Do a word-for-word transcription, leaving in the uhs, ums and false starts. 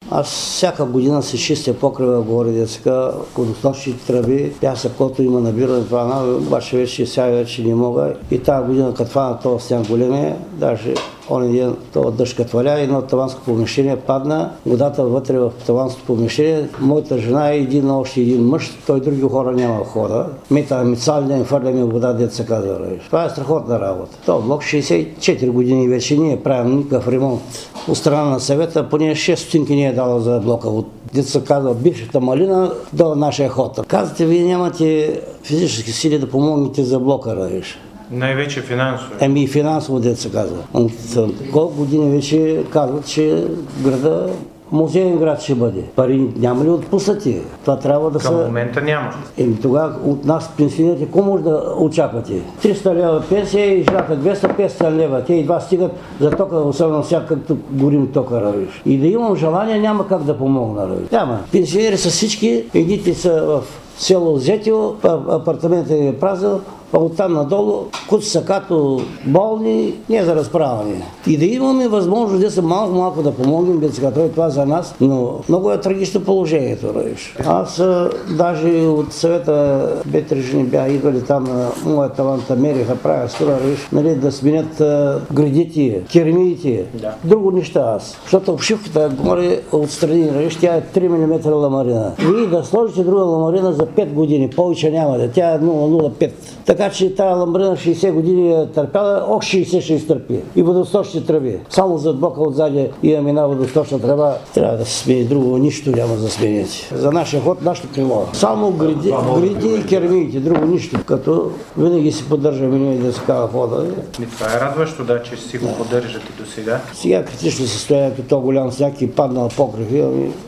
Аз всяка година се чистя покрива горе, деца, водосточните тръби, пясък, който има набиране това, обаче вече сега вече не мога. И тази година, като фана този сняг големия, даже онен ден този дъжд като валя, едно таванско помещение падна, водата вътре в таванското помещение, моята жена и един, още един мъж, той други хора няма хода. Метаме цял ден, фърляме вода, деца казва. Това е страхотна работа. Това блок шейсет и четири години вече ние правим никакъв ремонт. От страна на съвета поне шест стотинки не е дала за блока. От деца казва бившата малина до нашия ход. Казвате, вие нямате физически сили да помогнете за блока, радиш. Най-вече финансово. Еми и финансово, деца казва. От колко години вече казват, че града музеен град ще бъде. Пари няма ли отпуснати? Това трябва да Към са... момента няма. Еми тогава от нас пенсионерите, какво може да очаквате? триста лева пенсия и жената двеста петстотин лева. Те едва стигат за тока, особено сега, както горим тока, равиш. И да имам желание, няма как да помогна, равиш. Няма. Пенсионери са всички, едните са в село Зетио, апартаментът е празил, а оттам надолу, които са като болни, не за разправяне. И да имаме възможност да са малко-малко да помогнем, деца, това за нас, но много е трагично положението. Равиш. Аз даже от съвета две-три жени бяха идвали там на моя таванта, мериха, правя стора, нали, да сменят градите, керамидите, да. Друго неща аз. Защото обшивката горе отстрани, равиш, тя е три милиметра ламарина. Вие да сложите друга ламарина за пет години, повече няма да, тя е нула нула пет. Така че тази ламбрина шейсет години е търпяла, ох шейсет ще изтърпи. И водосточни тръби. Само зад блока отзади имаме една водосточна тръба. Трябва да се смени, друго нищо няма да смените. За нашия ход, нашето крило. Само градите и керамидите, друго нищо. Като винаги си поддържаме ние да се казва хода. И това е радващо, да, че си го поддържате до сега. Сега критично състояние, като голям сняг и паднал покрив.